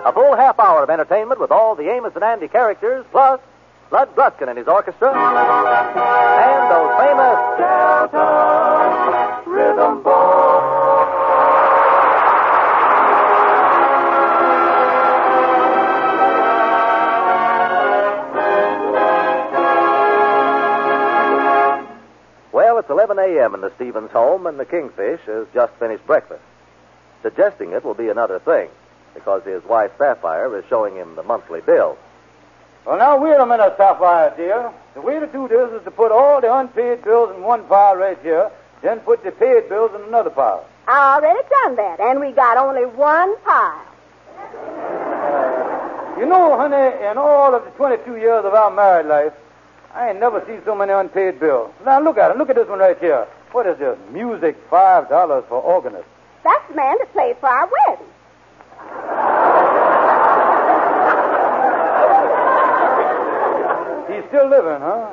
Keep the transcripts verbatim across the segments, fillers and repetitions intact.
A full half hour of entertainment with all the Amos and Andy characters, plus Bud Gruskin and his orchestra, and those famous Delta Rhythm Boys. Well, it's eleven a.m. in the Stevens home, and the Kingfish has just finished breakfast. Suggesting it will be another thing, because his wife, Sapphire, is showing him the monthly bill. Well, now, wait a minute, Sapphire, dear. The way to do this is to put all the unpaid bills in one pile right here, then put the paid bills in another pile. I already done that, and we got only one pile. You know, honey, in all of the twenty-two years of our married life, I ain't never seen so many unpaid bills. Now, look at it. Look at this one right here. What is this? Music, five dollars for organist. That's the man that played for our wedding. He's still living, huh?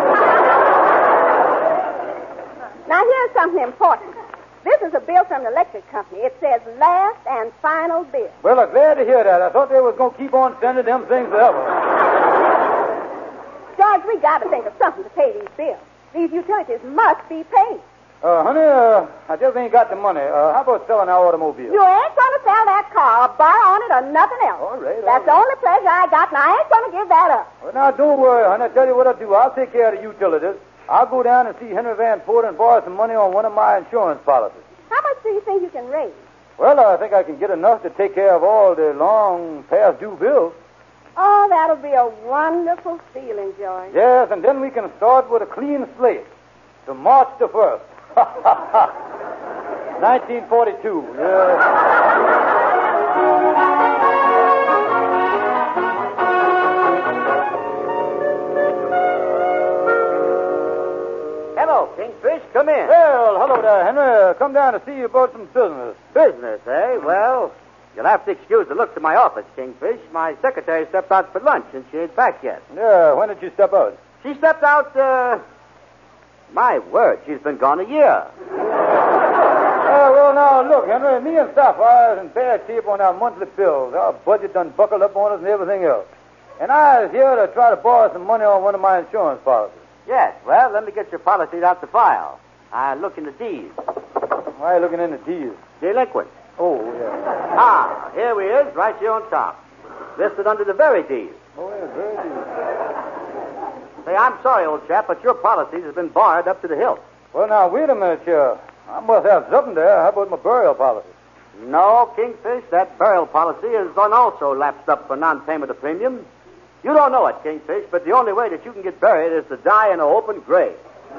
Now, here's something important. This is a bill from the electric company. It says last and final bill. Well, I'm glad to hear that. I thought they was going to keep on sending them things forever. George, we got to think of something to pay these bills. These utilities must be paid. Uh, honey, uh, I just ain't got the money. Uh, how about selling our automobile? You ain't going to sell that car or borrow on it or nothing else. All right. All That's right. the only pleasure I got, and I ain't going to give that up. Well, now, don't worry, honey. I'll tell you what I'll do. I'll take care of the utilities. I'll go down and see Henry Van Ford and borrow some money on one of my insurance policies. How much do you think you can raise? Well, I think I can get enough to take care of all the long past due bills. Oh, that'll be a wonderful feeling, George. Yes, and then we can start with a clean slate to March the first. nineteen forty-two. Yeah. Hello, Kingfish. Come in. Well, hello there, Henry. Come down to see you about some business. Business, eh? Well, you'll have to excuse the look to my office, Kingfish. My secretary stepped out for lunch, and she ain't back yet. Yeah, when did you step out? She stepped out, uh... My word, she's been gone a year. Uh, well, now, look, Henry, me and Sapphire is in bad shape on our monthly bills. Our budget done buckled up on us and everything else. And I was here to try to borrow some money on one of my insurance policies. Yes, well, let me get your policies out the file. I look in the D's. Why are you looking in the D's? Delinquent. Oh, yeah. Ah, here he is, right here on top. Listed under the very D's. Oh, yeah, very D's. Say, I'm sorry, old chap, but your policies have been barred up to the hilt. Well, now, wait a minute, here. I must have something there. How about my burial policy? No, Kingfish, that burial policy is also lapsed up for non-payment of premium. You don't know it, Kingfish, but the only way that you can get buried is to die in an open grave.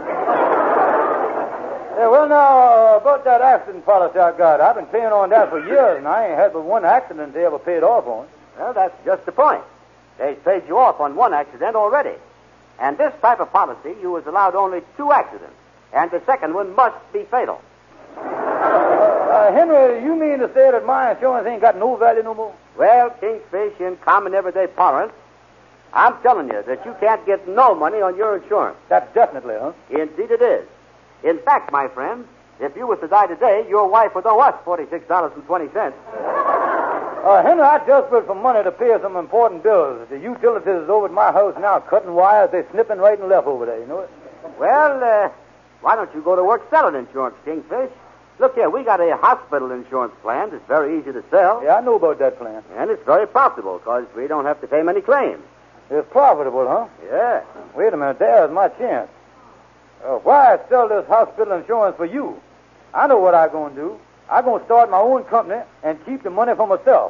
Yeah, well, now, uh, about that accident policy I got, I've been paying on that for years, and I ain't had but one accident they ever paid off on. Well, that's just the point. They paid you off on one accident already. And this type of policy, you was allowed only two accidents, and the second one must be fatal. Uh, Henry, you mean to say that my insurance ain't got no value no more? Well, Kingfish, in common everyday parlance, I'm telling you that you can't get no money on your insurance. That's definitely, huh? Indeed it is. In fact, my friend, if you was to die today, your wife would owe us forty-six dollars and twenty cents. Uh, Henry, I just put some money to pay some important bills. The utilities is over at my house now, cutting wires. They're snipping right and left over there, you know it? Well, uh, why don't you go to work selling insurance, Kingfish? Look here, we got a hospital insurance plan that's very easy to sell. Yeah, I know about that plan. And it's very profitable, because we don't have to pay many claims. It's profitable, huh? Yeah. Wait a minute, there's my chance. Uh, why sell this hospital insurance for you? I know what I'm going to do. I'm going to start my own company and keep the money for myself.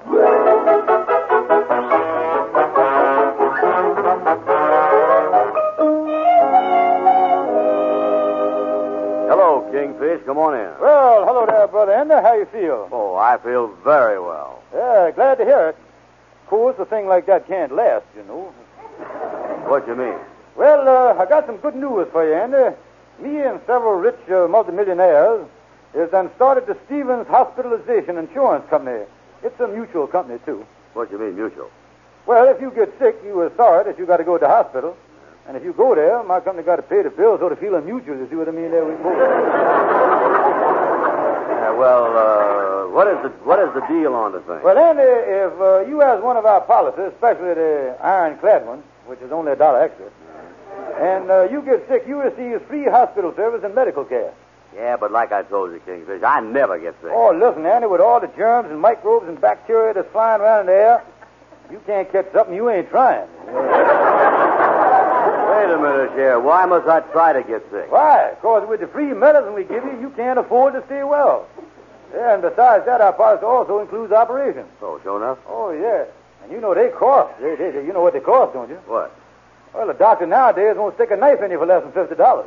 Hello, Kingfish. Come on in. Well, hello there, Brother Ender. How you feel? Oh, I feel very well. Yeah, glad to hear it. Of course, a thing like that can't last, you know. What do you mean? Well, uh, I got some good news for you, Ender. Me and several rich uh, multimillionaires has then started the Stevens Hospitalization Insurance Company. It's a mutual company, too. What do you mean, mutual? Well, if you get sick, you are sorry that you got to go to the hospital. And if you go there, my company got to pay the bills, so the feeling mutual, you see what I mean? There we go. Yeah, well, uh, what is the what is the deal on the thing? Well, Andy, if uh, you has one of our policies, especially the ironclad one, which is only a dollar extra, and uh, you get sick, you receive free hospital service and medical care. Yeah, but like I told you, Kingfish, I never get sick. Oh, listen, Andy, with all the germs and microbes and bacteria that's flying around in the air, you can't catch something you ain't trying. Wait a minute, Sheriff. Why must I try to get sick? Why? Because with the free medicine we give you, you can't afford to stay well. Yeah, and besides that, our policy also includes operations. Oh, sure enough? Oh, yeah. And you know they cost. They, they, you know what they cost, don't you? What? Well, a doctor nowadays won't stick a knife in you for less than fifty dollars.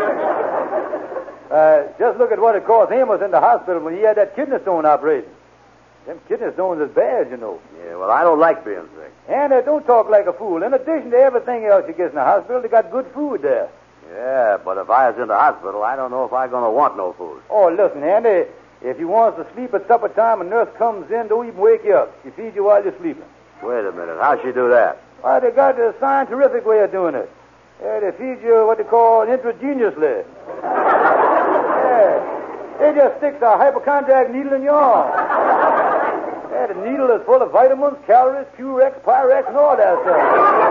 uh, just look at what it cost Amos in the hospital when he had that kidney stone operation. Them kidney stones is bad, you know. Yeah, well, I don't like being sick. And uh, don't talk like a fool. In addition to everything else you get in the hospital, they got good food there. Yeah, but if I was in the hospital, I don't know if I'm going to want no food. Oh, listen, Andy, if you want to sleep at supper time, a nurse comes in, don't even wake you up. She feeds you while you're sleeping. Wait a minute. How'd she do that? Why, they got a scientific way of doing it. Yeah, they feed you what they call intravenously. Yeah. They just stick the hypochondriac needle in your arm. Yeah, the needle is full of vitamins, calories, Purex, Pyrex, and all that stuff.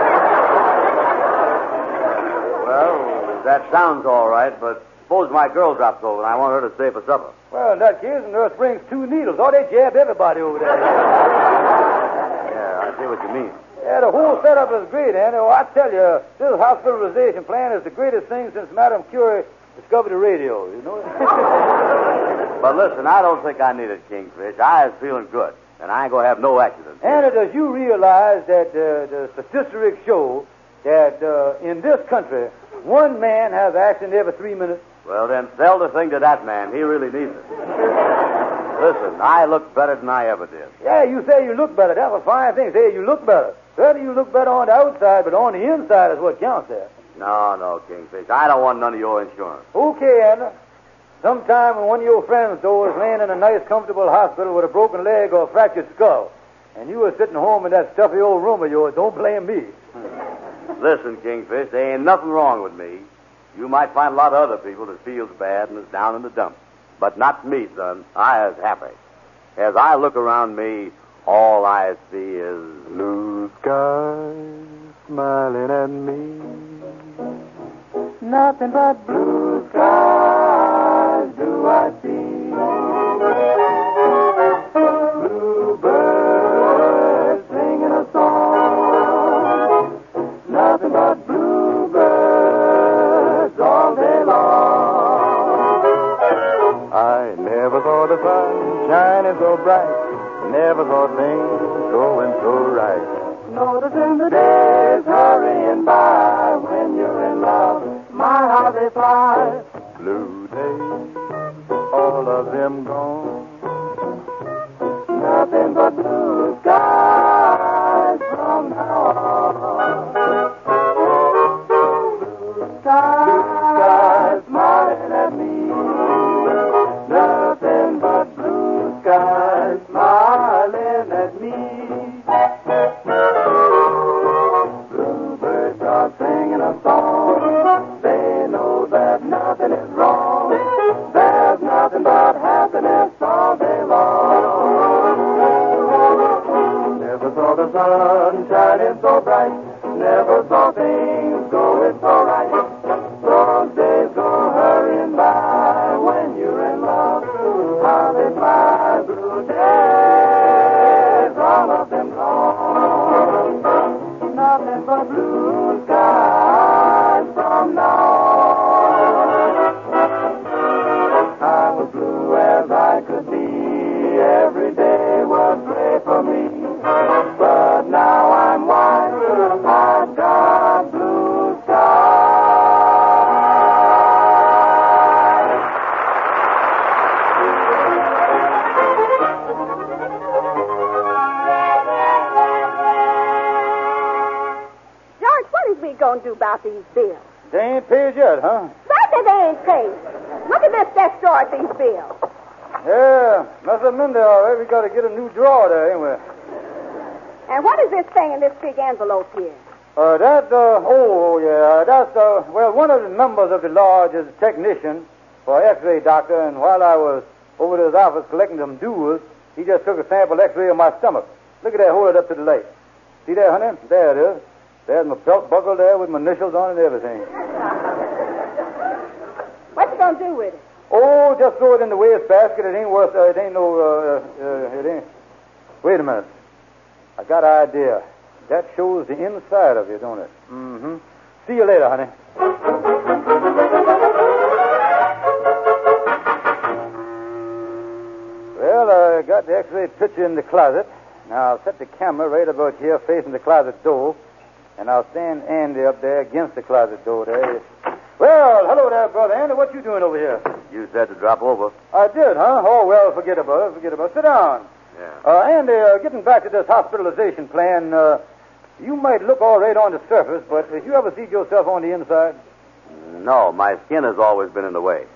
Well, that sounds all right, but suppose my girl drops over and I want her to stay for supper. Well, in that case, the nurse brings two needles. Oh, they jab everybody over there. Yeah, I see what you mean. Yeah, the whole setup is great, Andy. Oh, I tell you, this hospitalization plan is the greatest thing since Madame Curie discovered the radio, you know? But listen, I don't think I need it, Kingfish. I was feeling good, and I ain't going to have no accidents. Andy, does you realize that uh, the statistics show that uh, in this country, one man has an accident every three minutes? Well, then sell the thing to that man. He really needs it. Listen, I look better than I ever did. Yeah, you say you look better. That's a fine thing. Say you look better. Certainly you look better on the outside, but on the inside is what counts there. No, no, Kingfish. I don't want none of your insurance. Okay, Andy. Sometime when one of your friends, though, is laying in a nice, comfortable hospital with a broken leg or a fractured skull, and you are sitting home in that stuffy old room of yours, don't blame me. Listen, Kingfish, there ain't nothing wrong with me. You might find a lot of other people that feels bad and is down in the dumps. But not me, son. I is happy. As I look around me, all I see is blue skies smiling at me. Nothing but blue skies do I see. Bluebirds singing a song. Nothing but bluebirds all day long. I never saw the sun shining so bright. Never saw things going so right. Noticing the days hurrying by. When you're in love, my how they fly. Blue days, all of them gone. Nothing but blue skies from now on. Blue skies smiling at me. Nothing but blue skies smiling at me. Bluebirds are singing a song. They know that nothing is wrong. There's nothing but happiness all day long. Never saw the sun shining so bright. Never saw things going so right. Those days go hurrying by when you're in love. How they fly, blue days, all of them gone. Nothing but blue skies from now on. I was blue as I could be. Every day was gray for me. But now I'm white. I've got blue skies. George, what is we going to do about these bills? They ain't paid yet, huh? Certainly they ain't paid. Look at this desk drawer at these bills. Yeah, must have been there already. We got to get a new drawer there, anyway. And what is this thing in this big envelope here? Uh, that, uh, oh, yeah, that's, uh, well, one of the members of the lodge is a technician for X-ray doctor, and while I was over to his office collecting some duels. He just took a sample x-ray of my stomach. Look at that. Hold it up to the light. See there, honey? There it is. There's my belt buckle there with my initials on it and everything. What you gonna do with it? Oh, just throw it in the waste basket. It ain't worth, uh, it ain't no, uh, uh, it ain't. Wait a minute. I got an idea. That shows the inside of you, don't it? Mm-hmm. See you later, honey. Well, I got the x-ray picture in the closet. Now, I'll set the camera right about here facing the closet door, and I'll stand Andy up there against the closet door there. Well, hello there, Brother Andy. What you doing over here? You said to drop over. I did, huh? Oh, well, forget about it. Forget about it. Sit down. Yeah. Uh, Andy, uh, getting back to this hospitalization plan, uh, you might look all right on the surface, but have you ever seen yourself on the inside? No, my skin has always been in the way.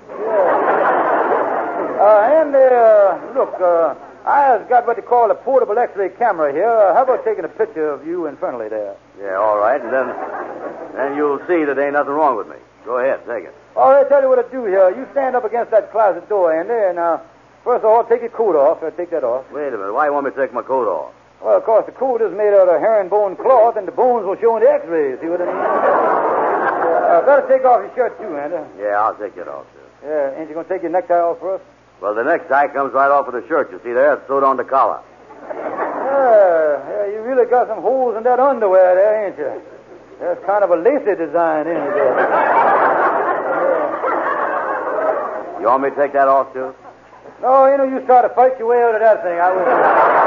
Yeah. Uh, Andy, uh, look, uh, I've got what they call a portable x-ray camera here. Uh, how about taking a picture of you infernally there? Yeah, all right, and then, then you'll see that ain't nothing wrong with me. Go ahead, take it. All right, tell you what to do here. You stand up against that closet door, Andy, and uh, first of all, take your coat off. Uh, take that off. Wait a minute. Why you want me to take my coat off? Well, of course, the coat is made out of herringbone cloth, and the bones will show in the x-rays. See what I mean? uh, better take off your shirt, too, Andy. Yeah, I'll take it off, sir. Yeah, ain't you going to take your necktie off first? Well, the necktie comes right off of the shirt. You see there? It's sewed on the collar. Yeah, yeah, you really got some holes in that underwear there, ain't you? That's kind of a lacy design, ain't it? There? You want me to take that off, too? No, you know, you try to fight your way out of that thing. I wouldn't.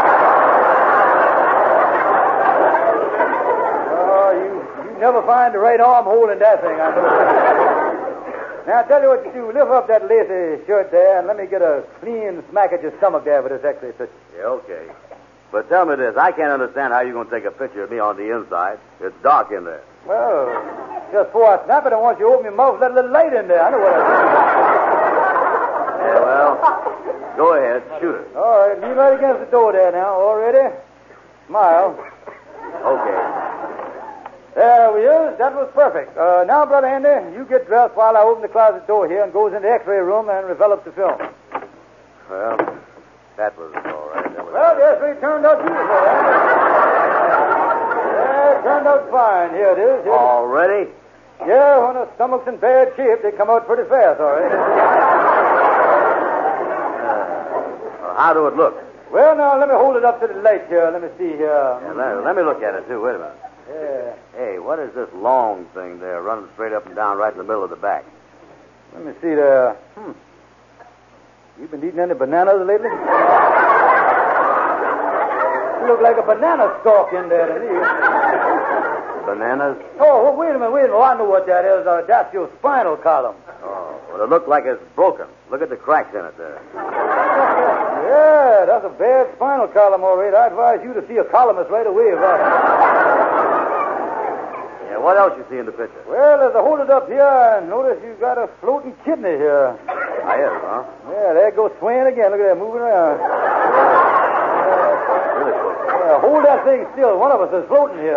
Oh, you, you never find the right armhole in that thing, I know. Now, I'll tell you what you do. Lift up that lacy shirt there and let me get a clean smack at your stomach there with this x-ray picture. Yeah, okay. But tell me this. I can't understand how you're going to take a picture of me on the inside. It's dark in there. Well, just before I snap it, I want you to open your mouth, let a little light in there. I know what I mean. Yeah, well, go ahead. Shoot it. All right, lean right against the door there now. All ready? Smile. Okay. There we is. That was perfect. Uh, now, Brother Andy, you get dressed while I open the closet door here and goes in the x-ray room and develops the film. Well, that was all right. That was Well, the x-ray turned out beautiful, Andy. Yeah, it turned out fine. Here it is. Here it is. Already? Yeah, when a stomach's in bad shape, they come out pretty fast, all right. Well, how do it look? Well, now, let me hold it up to the light here. Let me see here. Yeah, let, let me look at it, too. Wait a minute. Yeah. Hey, what is this long thing there running straight up and down right in the middle of the back? Let me see there. Hmm. You been eating any bananas lately? You look like a banana stalk in there to me. Bananas? Oh, well, wait a minute, wait a minute. Oh, I know what that is. Uh, that's your spinal column. Oh, well, it looks like it's broken. Look at the cracks in it there. Yeah, that's a bad spinal column, all right. I advise you to see a columnist right away. Right? Yeah, what else you see in the picture? Well, as I hold it up here, I notice you got a floating kidney here. I is, huh? Yeah, there it goes swaying again. Look at that, moving around. Really floating. Yeah, hold that thing still. One of us is floating here.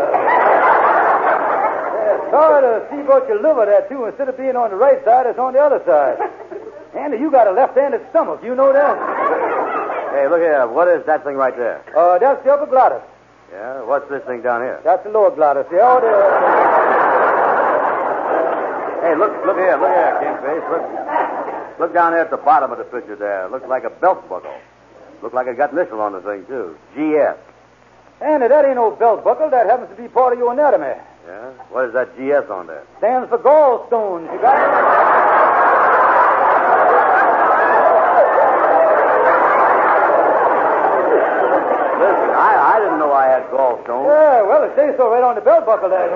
Yeah, sorry to see about your liver there, too. Instead of being on the right side, it's on the other side. Andy, you got a left-handed stomach. You know that? Hey, look here. What is that thing right there? Uh, that's the upper glottis. Yeah? What's this thing down here? That's the lower glottis. Yeah, oh, the... Hey, look, look here, look here, Kingfish. Look, look down there at the bottom of the picture there. Looks like a belt buckle. Looks like it got initial on the thing, too. G S. Andy, that ain't no belt buckle. That happens to be part of your anatomy. Yeah? What is that G S on there? Stands for gallstones. You got it? Listen, I, I didn't know I had gallstones. Yeah, well, it says so right on the belt buckle there.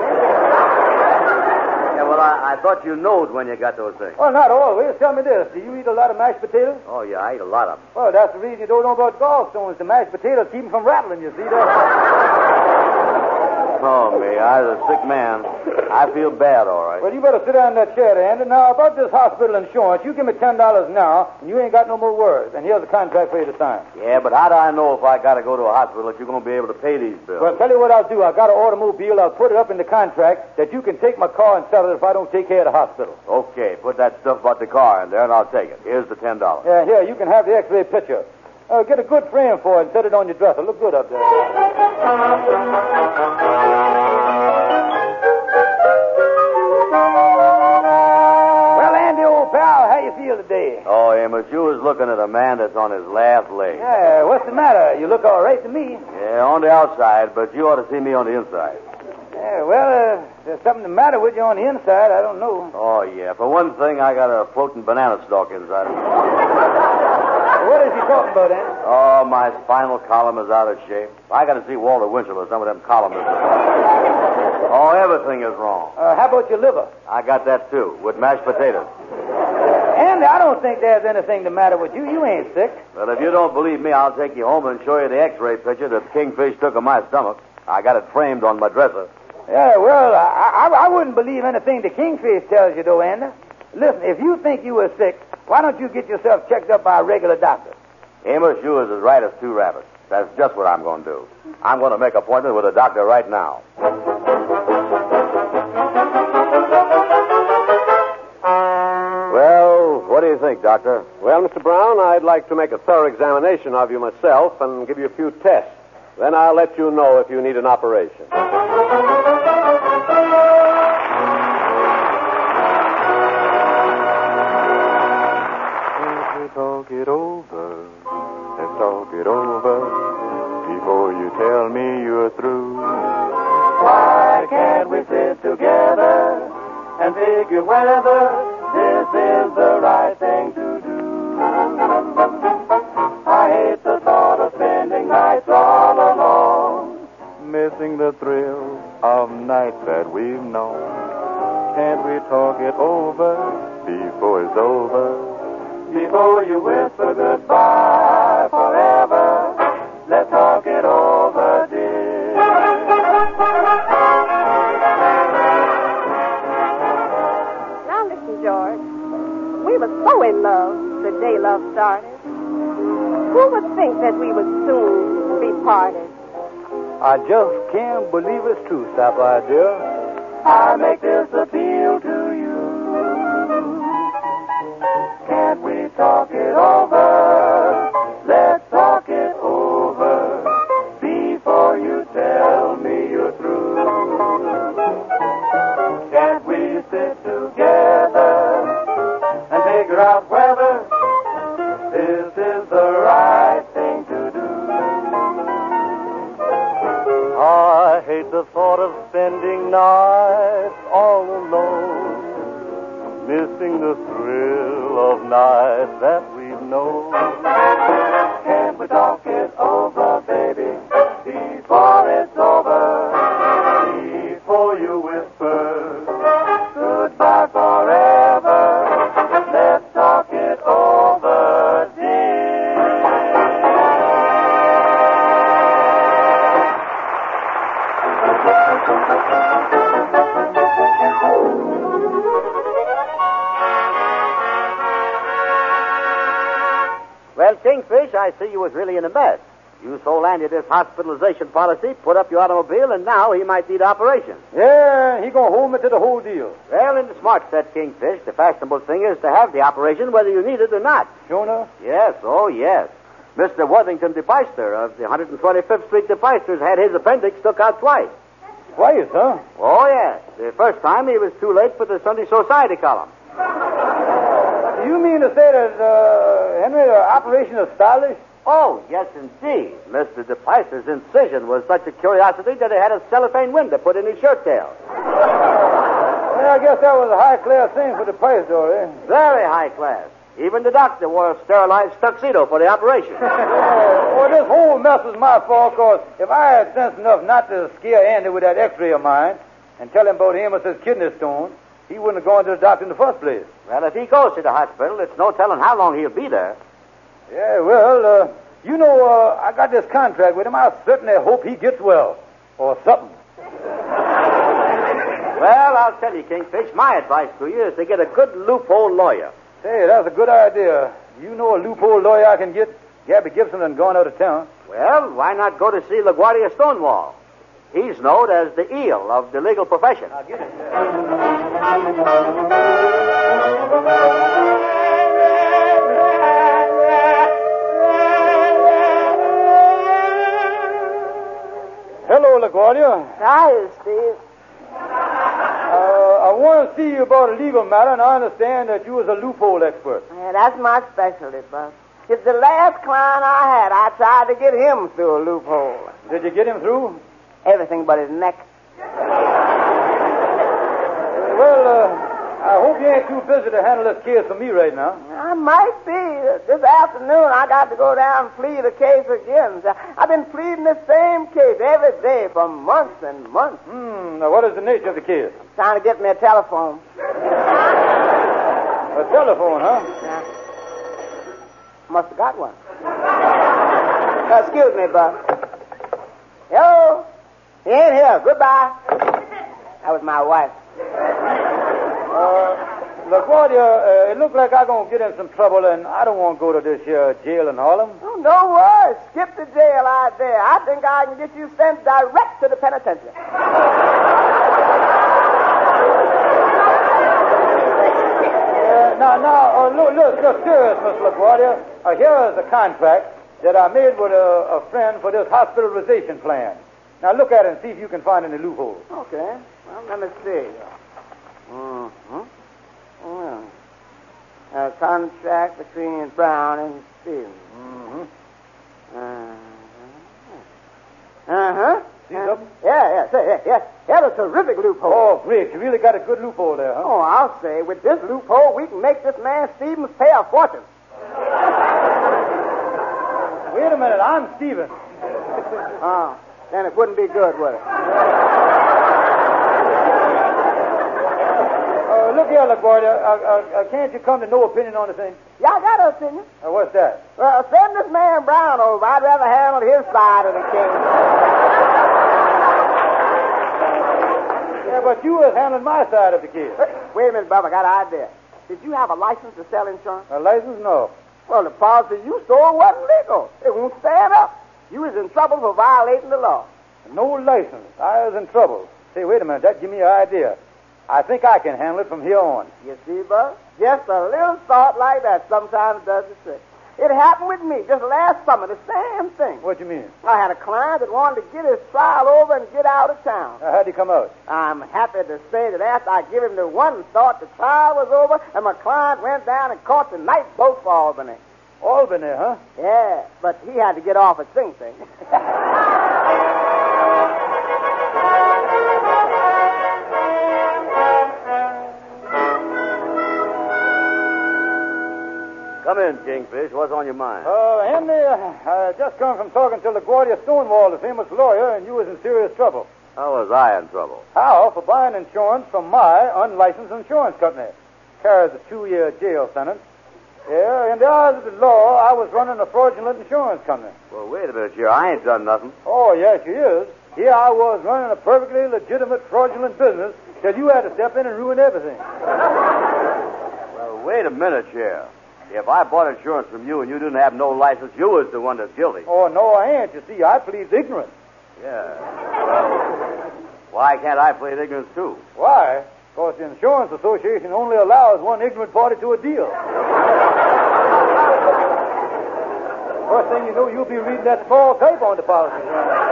Yeah, well, I, I thought you knowed when you got those things. Well, not always. Tell me this. Do you eat a lot of mashed potatoes? Oh, yeah, I eat a lot of them. Well, that's the reason you don't know about gallstones. The mashed potatoes keep them from rattling, you see that? Oh, me, I was a sick man. I feel bad, all right. Well, you better sit down in that chair there, Andy. Now, about this hospital insurance, you give me ten dollars now, and you ain't got no more words. And here's a contract for you to sign. Yeah, but how do I know if I got to go to a hospital if you're going to be able to pay these bills? Well, tell you what I'll do. I got an automobile. I'll put it up in the contract that you can take my car and sell it if I don't take care of the hospital. Okay, put that stuff about the car in there, and I'll take it. Here's the ten dollars. Yeah, here, you can have the x-ray picture. Uh, get a good frame for it and set it on your dresser. Look good up there. Well, Andy, old pal, how you feel today? Oh, Amos, you was looking at a man that's on his last leg. Yeah, what's the matter? You look all right to me. Yeah, on the outside, but you ought to see me on the inside. Yeah, well, uh, there's something the matter with you on the inside. I don't know. Oh, yeah. For one thing, I got a floating banana stalk inside of me. What is he talking about, Andy? Oh, my spinal column is out of shape. I got to see Walter Winchell or some of them columnists. Oh, everything is wrong. Uh, how about your liver? I got that, too, with mashed potatoes. Andy, I don't think there's anything the matter with you. You ain't sick. Well, if you don't believe me, I'll take you home and show you the x-ray picture that Kingfish took of my stomach. I got it framed on my dresser. Yeah, well, I, I, I wouldn't believe anything the Kingfish tells you, though, Andy. Listen, if you think you were sick, why don't you get yourself checked up by a regular doctor? Amos, you is as right as two rabbits. That's just what I'm going to do. I'm going to make an appointment with a doctor right now. Well, what do you think, Doctor? Well, Mister Brown, I'd like to make a thorough examination of you myself and give you a few tests. Then I'll let you know if you need an operation. Talk it over, let's talk it over before you tell me you're through. Why can't we sit together and figure whether this is the right thing to do? I hate the thought of spending nights all alone, missing the thrill of nights that we've known. Can't we talk it over before it's over? Before you whisper goodbye forever, let's talk it over, dear. Now listen, George. We were so in love the day love started. Who would think that we would soon be parted? I just can't believe it's true, Sapphire, dear. I make this appeal to you. Can't we talk it over? Let's talk it over before you tell me you're through. Can't we sit together and figure out whether this is the right thing to do? I hate the thought of spending nights all alone, missing the thrill of nights that we've known. Can we talk it over, baby, before it's over? Before you whisper goodbye forever, let's talk it over, dear. Well, Kingfish, I see you was really in a mess. You sold Andy this hospitalization policy, put up your automobile, and now he might need operation. Yeah, he gonna hold me to the whole deal. Well, in the smart set, Kingfish, the fashionable thing is to have the operation whether you need it or not. Sure enough? Yes, oh, yes. Mister Worthington DePeister of the one twenty-fifth Street DePeisters had his appendix took out twice. Twice, huh? Oh, yes. The first time he was too late for the Sunday Society column. You mean to say that, uh, Henry, the operation is stylish? Oh, yes, indeed. Mister DePeister's incision was such a curiosity that he had a cellophane window put in his shirt tail. Well, I guess that was a high-class thing for the price, though, eh? Very high class. Even the doctor wore a sterilized tuxedo for the operation. Yeah, well, this whole mess was my fault, because if I had sense enough not to scare Andy with that x-ray of mine and tell him about Amos's kidney stone, he wouldn't have gone to the doctor in the first place. Well, if he goes to the hospital, it's no telling how long he'll be there. Yeah, well, uh, you know, uh, I got this contract with him. I certainly hope he gets well. Or something. Well, I'll tell you, Kingfish, my advice to you is to get a good loophole lawyer. Hey, that's a good idea. You know a loophole lawyer I can get? Gabby Gibson done gone out of town. Well, why not go to see LaGuardia Stonewall? He's known as the eel of the legal profession. I'll get it. Hello, LaGuardia. Hi, Steve. Uh, I want to see you about a legal matter, and I understand that you was a loophole expert. Yeah, that's my specialty, Buck. It's the last client I had. I tried to get him through a loophole. Did you get him through? Everything but his neck. Well, uh, I hope you ain't too busy to handle this case for me right now. I might be. This afternoon, I got to go down and plead the case again. I've been pleading the same case every day for months and months. Hmm, now what is the nature of the case? Trying to get me a telephone. A telephone, huh? Yeah. Must have got one. uh, excuse me, Buck. Hello? He ain't here. Goodbye. That was my wife. Uh, LaGuardia, uh, it looks like I'm going to get in some trouble, and I don't want to go to this here jail in Harlem. Oh, no worries. Skip the jail out there. I think I can get you sent direct to the penitentiary. Uh, now, now, uh, look, look, look, serious, Miss LaGuardia. Uh, here is a contract that I made with a, a friend for this hospitalization plan. Now, look at it and see if you can find any loopholes. Okay. Well, let me see. Mm-hmm. Well, a contract between Brown and Stevens. Mm-hmm. Uh-huh. Uh-huh. See something? Yeah, yeah, say, yeah, yeah. That's a terrific loophole. Oh, great. You really got a good loophole there, huh? Oh, I'll say, with this loophole, we can make this man Stevens pay a fortune. Wait a minute. I'm Stevens. Oh, then it wouldn't be good, would it? Uh, look here, LaGuardia. Uh, uh, uh, can't you come to no opinion on the thing? Yeah, I got an opinion. Uh, what's that? Well, send this man Brown over. I'd rather handle his side of the case. Yeah, but you was handling my side of the case. Wait a minute, Bob. I got an idea. Did you have a license to sell insurance? A license? No. Well, the policy you sold wasn't legal. It won't stand up. You was in trouble for violating the law. No license. I was in trouble. Say, wait a minute. That give me an idea. I think I can handle it from here on. You see, Bud? Just a little thought like that sometimes does the trick. It happened with me just last summer, the same thing. What you mean? I had a client that wanted to get his trial over and get out of town. Now, how'd he come out? I'm happy to say that after I gave him the one thought, the trial was over, and my client went down and caught the night boat for Albany. Albany, huh? Yeah, but he had to get off at Sing Sing. Come in, Kingfish. What's on your mind? Uh, Henry, uh, I just come from talking to LaGuardia Stonewall, the famous lawyer, and you was in serious trouble. How was I in trouble? How? For buying insurance from my unlicensed insurance company. Carries a two-year jail sentence. Yeah, in the eyes of the law, I was running a fraudulent insurance company. Well, wait a minute here. I ain't done nothing. Oh, yes, you is. Here I was running a perfectly legitimate fraudulent business till you had to step in and ruin everything. Well, wait a minute here. If I bought insurance from you and you didn't have no license, you was the one that's guilty. Oh, no, I ain't. You see, I plead ignorance. Yeah. Well, why can't I plead ignorance, too? Why? Because the Insurance Association only allows one ignorant party to a deal. First thing you know, you'll be reading that small type on the policy.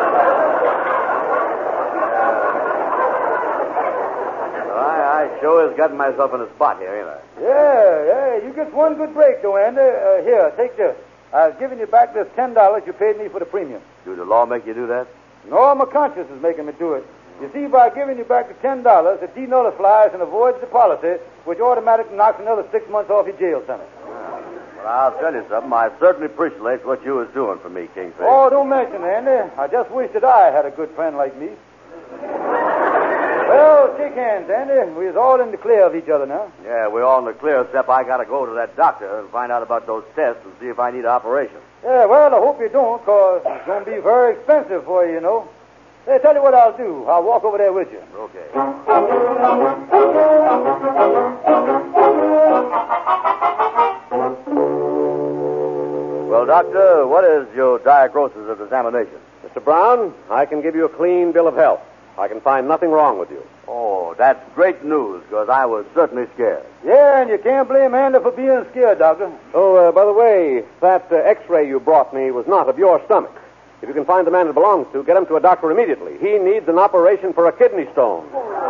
I, I sure has gotten myself in a spot here, ain't I? Yeah, yeah. You get one good break, though, Andy. Uh, here, take this. I've given you back this ten dollars you paid me for the premium. Do the law make you do that? No, my conscience is making me do it. You see, by giving you back the ten dollars, it denullifies and avoids the policy, which automatically knocks another six months off your jail sentence. Well, I'll tell you something. I certainly appreciate what you was doing for me, Kingfish. Oh, don't mention it, Andy. I just wish that I had a good friend like me. Well, shake hands, Andy. We was all in the clear of each other now. Yeah, we're all in the clear, except I got to go to that doctor and find out about those tests and see if I need an operation. Yeah, well, I hope you don't, because it's going to be very expensive for you, you know. Hey, tell you what I'll do. I'll walk over there with you. Okay. Well, Doctor, what is your diagnosis of examination? Mister Brown, I can give you a clean bill of health. I can find nothing wrong with you. Oh, that's great news, because I was certainly scared. Yeah, and you can't blame Andy for being scared, Doctor. Oh, uh, by the way, that uh, X-ray you brought me was not of your stomach. If you can find the man it belongs to, get him to a doctor immediately. He needs an operation for a kidney stone.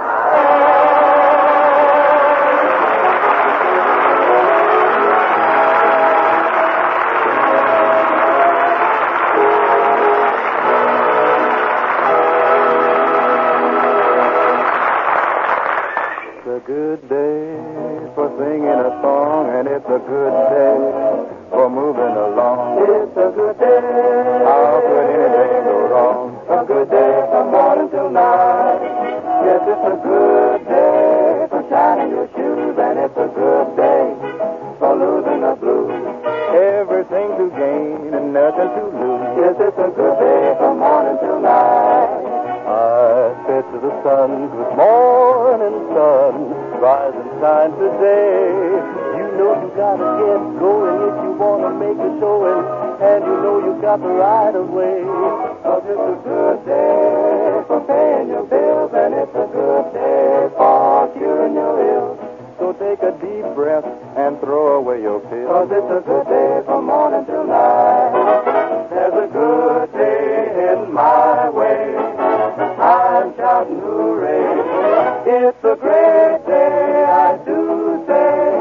It's a good day for singing a song, and it's a good day for moving along. It's a good day. How could anything go wrong? A good day from morning till night. Yes, it's a good day for shining your shoes, and it's a good day for losing the blues. Everything to gain and nothing to lose. Yes, it's a good day from morning till night. I said to the sun, good morning, sun, rise and shine today. You know you gotta get going if you wanna make a showing, and you know you got the right of way. 'Cause it's a good day for paying your bills, and it's a good day for curing your ills. So take a deep breath and throw away your pills. 'Cause it's a good day from morning till night. There's a good day heading my way. I'm shouting hooray. It's a great day, I do say.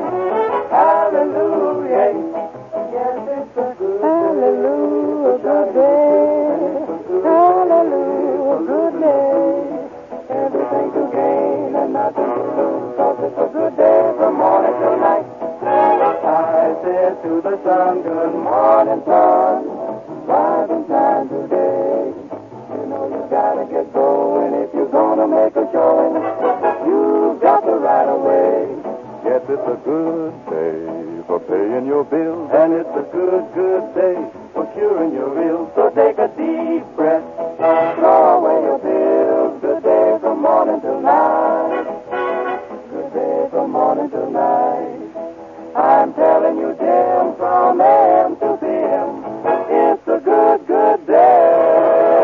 Hallelujah. Yes, it's a good day. Hallelujah, good day. Hallelujah, good day. Everything to gain and nothing to lose. 'Cause it's a good day from morning till night. I said to the sun, good morning, sun. Rise and shine today. You know you gotta get going if you're gonna make a showing. You've got the right of way. Yes, it's a good day for paying your bills, and it's a good, good day for curing your ills. So take a deep breath, throw away your pills. Good day from morning till night. Good day from morning till night. I'm telling you, Jim, from A M to P M, it's a good, good day.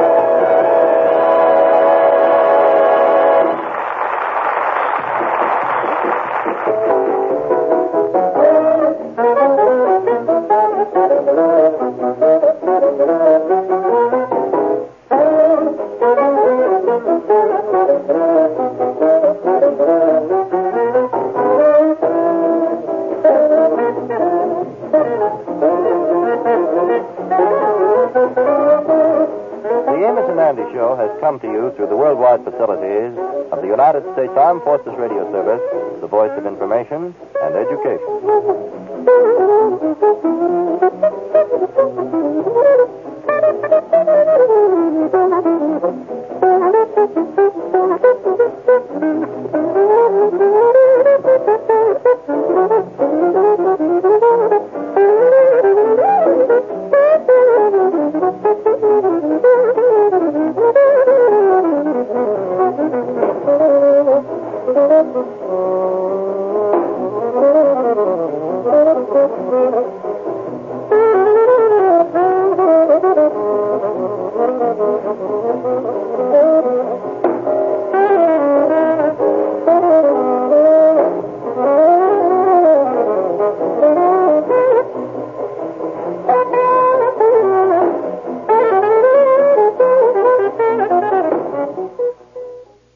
Show has come to you through the worldwide facilities of the United States Armed Forces Radio Service, the voice of information and education. Oh